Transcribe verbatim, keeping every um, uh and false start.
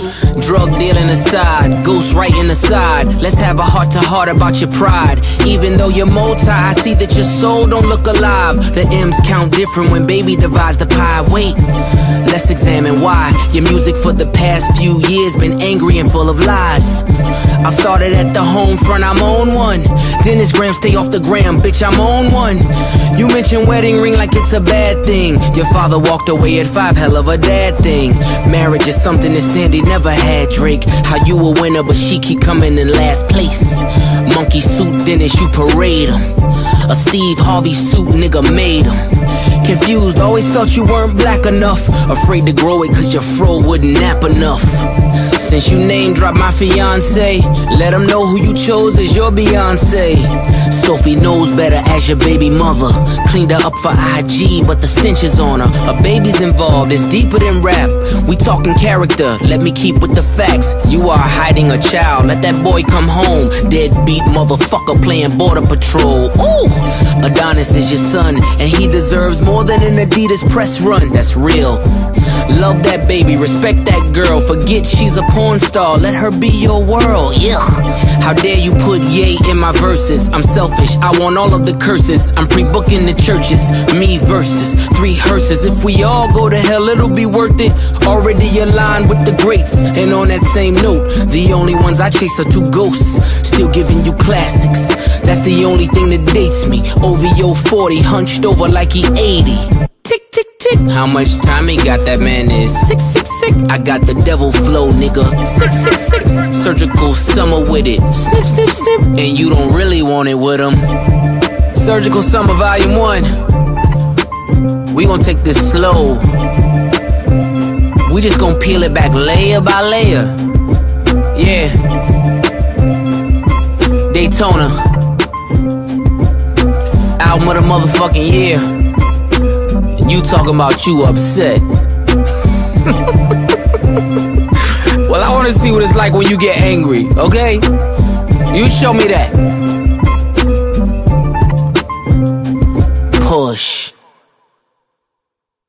Drug dealing aside, ghost writing aside, let's have a heart to heart about your pride. Even though you're multi, I see that your soul don't look alive. The M's count different when baby divides the pie. Wait, let's examine why your music for the past few years been angry and full of lies. I started at the home front, I'm on one. Dennis Graham, stay off the gram, bitch, I'm on one. You mentioned wedding ring like it's a bad thing. Your father walked away at five, hell of a dad thing. Marriage is something that Sandy never had, Drake. How you a winner but she keep coming in last place. Monkey suit Dennis, you parade him. A Steve Harvey suit nigga made him. Confused, always felt you weren't black enough. Afraid to grow it cause your fro wouldn't nap enough. Since you name dropped my fiance, let them know who you chose as your Beyonce. Sophie knows better as your baby mother. Cleaned her up for I G, but the stench is on her. A baby's involved, it's deeper than rap. We talking character, let me keep with the facts. You are hiding a child, let that boy come home. Deadbeat motherfucker playing border patrol. Ooh, Adonis is your son, and he deserves more than an Adidas press run. That's real. Love that baby, respect that girl. Forget she's a porn star, let her be your world. Yeah. How dare you put yay in my verses? I'm selfish, I want all of the curses. I'm pre-booking the churches, me versus three hearses. If we all go to hell, it'll be worth it. Already aligned with the greats. And on that same note, the only ones I chase are two ghosts, still giving you classics. That's the only thing that dates me. O V O forty, hunched over like he eighty. Tick, tick, tick. How much time he got, that man is six, six, six. I got the devil flow, nigga. Six, six, six. Surgical summer with it. Snip, snip, snip. And you don't really want it with him. Surgical Summer Volume one. We gon' take this slow. We just gon' peel it back layer by layer. Yeah. Daytona. Album of the motherfucking year. You talking about you upset. Well, I wanna see what it's like when you get angry, okay? You show me that. Push.